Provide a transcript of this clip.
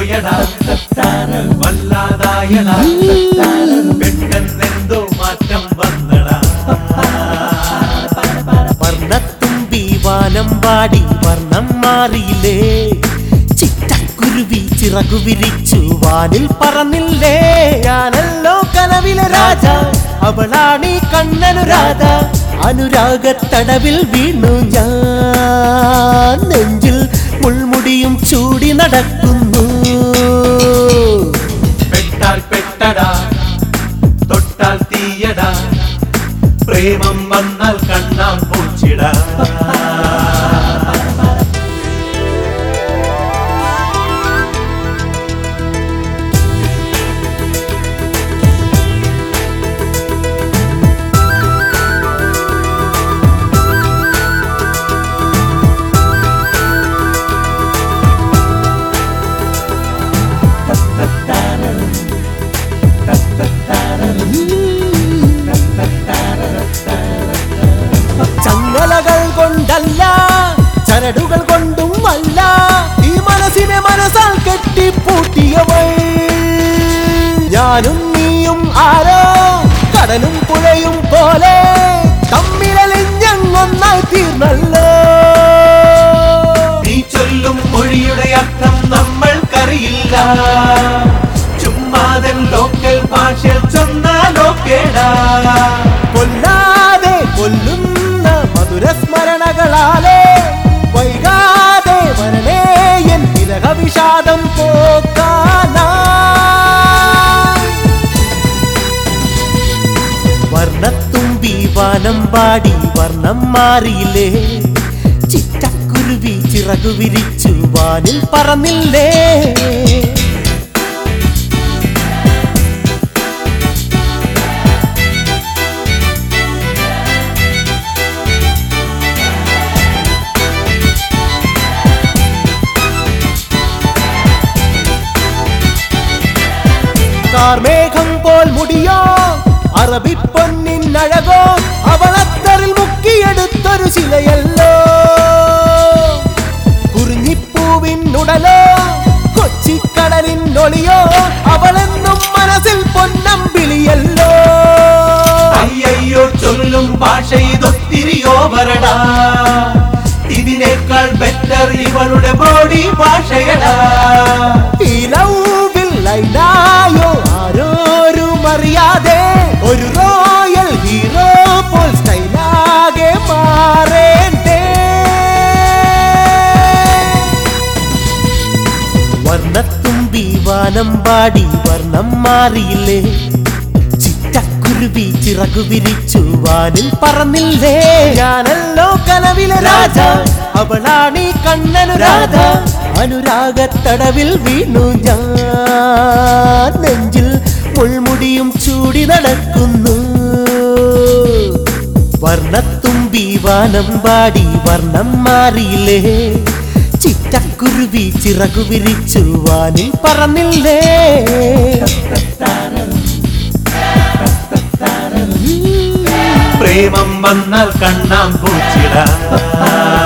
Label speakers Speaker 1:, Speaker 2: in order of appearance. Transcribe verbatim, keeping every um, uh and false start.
Speaker 1: പോയടാ വല്ലാതായടാ പെട്ടെന്നെന്തോ മാറ്റം വന്നടാ
Speaker 2: വർണ്ണത്തുമ്പി വാനം പാടി വർണ്ണം മാറിയില്ലേ ചിറ്റക്കുരുവി ചിറകു വിരിച്ചു വാനിൽ പറന്നില്ലേ ഞാനല്ലോ കനവിലെ രാജ അവളാണീ കണ്ണനു രാധ അനുരാഗത്തടവിൽ വീണു ഞാൻ നെഞ്ചിൽ മുൾമുടിയും ചൂടി നടക്കുന്നു
Speaker 1: പെട്ടാൽ പെട്ടടാ തൊട്ടാൽ തീയടാ പ്രേമം വന്നാൽ കണ്ണാൻ പൂച്ചിടാ
Speaker 2: ചങ്ങലകൾ കൊണ്ടല്ല ചരടുകൾ കൊണ്ടും അല്ല ഈ മനസ്സിനെ മനസ്സാൽ കെട്ടിപ്പൂട്ടിയവൾ ഞാനും നീയും ആരോ കടലും പുഴയും പോലെ തമ്മിലലിഞ്ഞൊന്നായി തീർന്നല്ലോ
Speaker 1: നീ ചൊല്ലും മൊഴിയുടെ അർത്ഥം നമ്മൾക്കറിയില്ല ചുമ്മാതൻ ലോക്കൽ ഭാഷയിൽ ചൊന്നാലോ കേടാ
Speaker 2: കൊല്ലാതെ കൊല്ലുന്ന മധുരസ്മരണകളാലേ വൈകാതെ വരണേ എൻ വിരഹ വിഷാദം പോക്കാനാ വർണ്ണത്തുമ്പി വാനം പാടി വർണ്ണം മാറിയില്ലേ ചിറ്റക്കുരുവി ചിറകു വിരിച്ചു വാനിൽ പറന്നില്ലേ കാർമേഘം പോൽ മുടിയോ അറബിപ്പൊന്നിനഴകോ അവളത്തറിൽ മുക്കിയെടുത്തൊരു ശിലയല്ലോ കുറിഞ്ഞിപ്പൂവിനുടലോ കൊച്ചിക്കടലിനൊളിയോ അവളെന്നും മനസ്സിൽ പൊന്നമ്പിളിയല്ലോ
Speaker 1: അയ്യോ ചൊല്ലും ഭാഷ ഇതൊത്തിരിയോ വരടാ ഇതിനേക്കാൾ ബെറ്റർ ഇവളുടെ ബോഡി ഭാഷയടാ
Speaker 2: ഈ ലൗവിൽ ലൈനായോ ആരോരും അറിയാതെ ഒരു റോയൽ ഹീറോ പോൽ സ്റ്റൈലാകെ മാറേണ്ടേ വർണ്ണത്തുമ്പി വാനം പാടി വർണ്ണം മാറിയില്ലേ ചിറ്റക്കുരുവി ചിറകു വിരിച്ചു വാനിൽ പറന്നില്ലേ ഞാനല്ലോ കനവിലെ രാജ അവളാണീ കണ്ണനു രാധ അനുരാഗത്തടവിൽ വീണു ഞാൻ നെഞ്ചിൽ മുൾമുടിയും ചൂടി നടക്കുന്നു വർണ്ണത്തുമ്പി വാനം പാടി വർണ്ണം മാറിയില്ലേ ചിറ്റക്കുരുവി ചിറകു വിരിച്ചു വാനിൽ പറന്നില്ലേ
Speaker 1: പ്രേമം വന്നാൽ കണ്ണാൻ പൂച്ചിടാ